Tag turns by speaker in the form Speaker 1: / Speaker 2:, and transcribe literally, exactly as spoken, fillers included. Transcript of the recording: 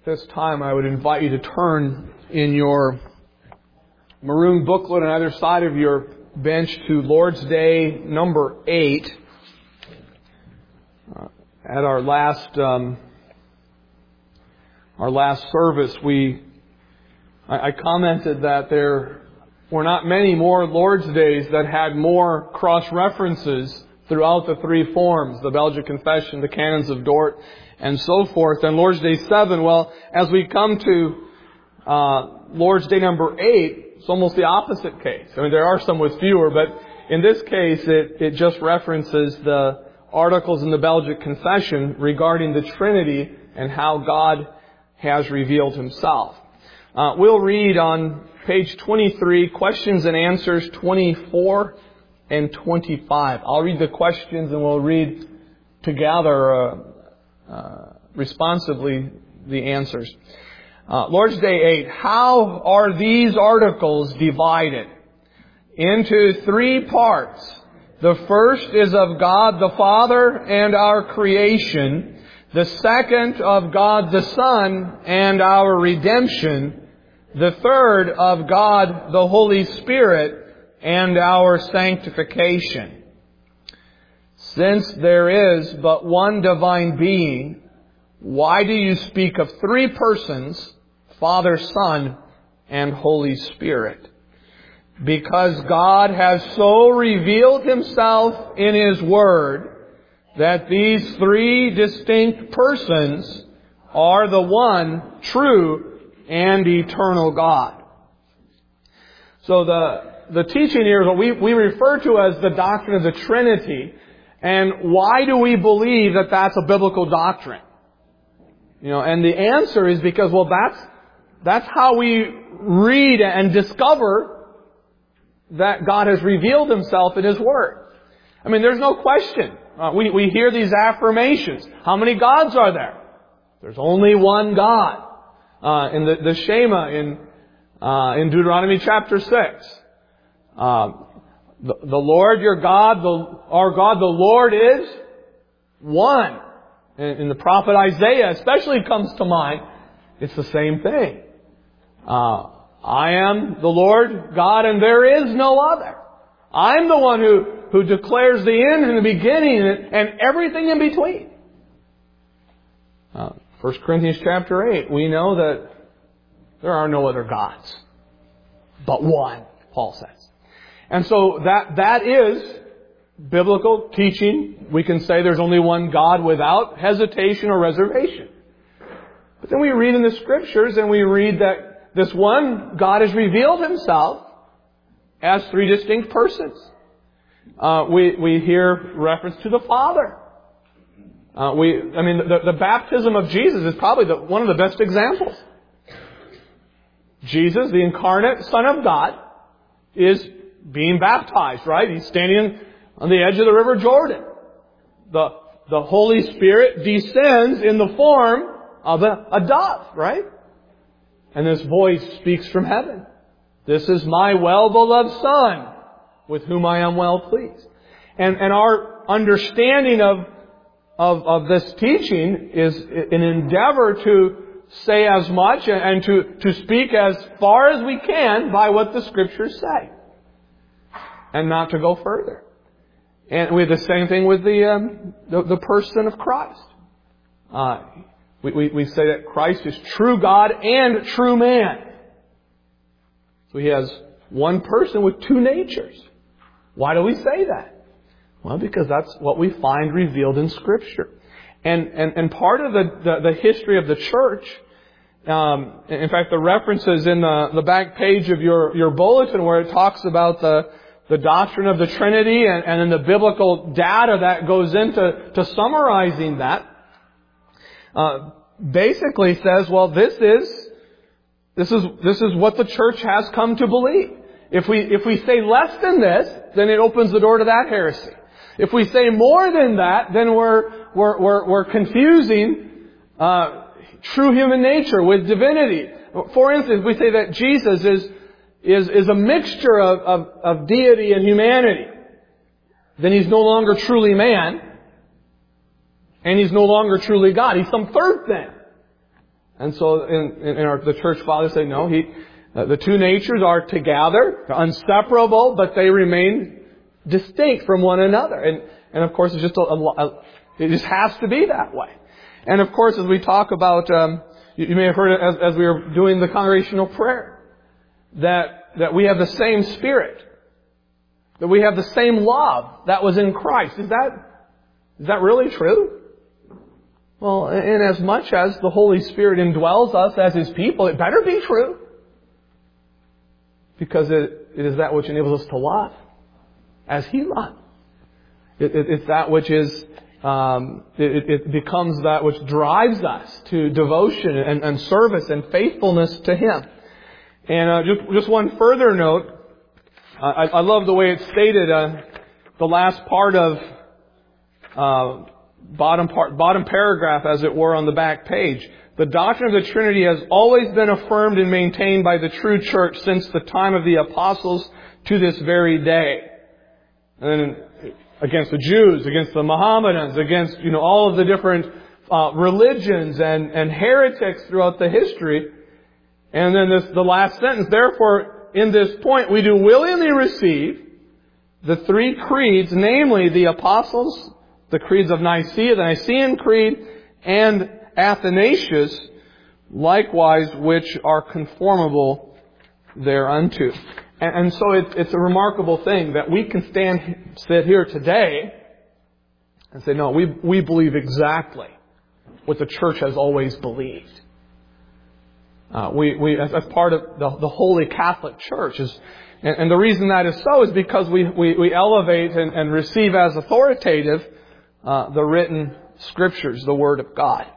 Speaker 1: This time I would invite you to turn in your maroon booklet on either side of your bench to Lord's Day number eight. Uh, at our last um, our last service, we I, I commented that there were not many more Lord's Days that had more cross-references throughout the three forms, the Belgic Confession, the Canons of Dort, and so forth. And Lord's Day seven, well, as we come to uh, Lord's Day number eight, it's almost the opposite case. I mean, there are some with fewer, but in this case, it, it just references the articles in the Belgic Confession regarding the Trinity and how God has revealed Himself. Uh, we'll read on page twenty-three, questions and answers twenty-four and twenty-five. I'll read the questions and we'll read together uh, uh, responsively the answers. Uh, Lord's Day eight. How are these articles divided? Into three parts. The first is of God the Father and our creation. The second of God the Son and our redemption. The third of God the Holy Spirit and our sanctification. Since there is but one divine being, why do you speak of three persons, Father, Son, and Holy Spirit? Because God has so revealed Himself in His Word that these three distinct persons are the one true and eternal God. So the The teaching here is what we, we refer to as the doctrine of the Trinity. And why do we believe that that's a biblical doctrine? You know, and the answer is because, well, that's, that's how we read and discover that God has revealed Himself in His Word. I mean, there's no question. Uh, we, we hear these affirmations. How many gods are there? There's only one God. Uh, in the, the Shema in, uh, in Deuteronomy chapter six. Uh, the, the Lord your God, the, our God, the Lord is one. And, and the prophet Isaiah especially comes to mind. It's the same thing. Uh, I am the Lord God and there is no other. I'm the one who, who declares the end and the beginning and, and everything in between. Uh, First Corinthians chapter eight, we know that there are no other gods but one, Paul says. And so that that is biblical teaching. We can say there's only one God without hesitation or reservation. But then we read in the Scriptures and we read that this one God has revealed Himself as three distinct persons. Uh, we, we hear reference to the Father. Uh, we, I mean, the, the baptism of Jesus is probably the, one of the best examples. Jesus, the incarnate Son of God, is being baptized, right? He's standing on the edge of the River Jordan. The, the Holy Spirit descends in the form of a, a dove, right? And this voice speaks from heaven. This is my well-beloved Son, with whom I am well pleased. And, and our understanding of, of, of this teaching is an endeavor to say as much and to, to speak as far as we can by what the Scriptures say. And not to go further. And we have the same thing with the um, the, the person of Christ. Uh, we, we, we say that Christ is true God and true man. So He has one person with two natures. Why do we say that? Well, because that's what we find revealed in Scripture. And and, and part of the, the, the history of the church, um, in fact, the references in the, the back page of your, your bulletin where it talks about the the doctrine of the Trinity and, and then the biblical data that goes into to summarizing that, uh, basically says, well, this is this is this is what the church has come to believe. If we if we say less than this, then it opens the door to that heresy. If we say more than that, then we're we're we're, we're confusing uh, true human nature with divinity. For instance, we say that Jesus is is is a mixture of, of, of deity and humanity. Then He's no longer truly man, and He's no longer truly God. He's some third thing. And so in, in our, the church fathers say, no, he, uh, the two natures are together, they're inseparable, but they remain distinct from one another. And, and of course, it's just a, a, it just has to be that way. And of course, as we talk about, um, you, you may have heard it as, as we were doing the congregational prayer, that, that we have the same Spirit, that we have the same love that was in Christ. Is that, is that really true? Well, in as much as the Holy Spirit indwells us as His people, it better be true. Because it, it is that which enables us to love as He loved. It, it, it's that which is, um, it, it becomes that which drives us to devotion and, and service and faithfulness to Him. And uh, just, just one further note, uh, I, I love the way it's stated, uh, the last part of uh, bottom part, bottom paragraph, as it were, on the back page. The doctrine of the Trinity has always been affirmed and maintained by the true church since the time of the apostles to this very day. And against the Jews, against the Mohammedans, against, you know, all of the different uh, religions and, and heretics throughout the history. And then this, the last sentence, therefore, in this point, we do willingly receive the three creeds, namely the apostles, the creeds of Nicaea, the Nicene Creed, and Athanasius, likewise, which are conformable thereunto. And, and so it, it's a remarkable thing that we can stand, sit here today and say, no, we, we believe exactly what the church has always believed. Uh, we, we, as, as part of the, the Holy Catholic Church, is, and, and the reason that is so is because we, we, we elevate and, and receive as authoritative uh, the written Scriptures, the Word of God.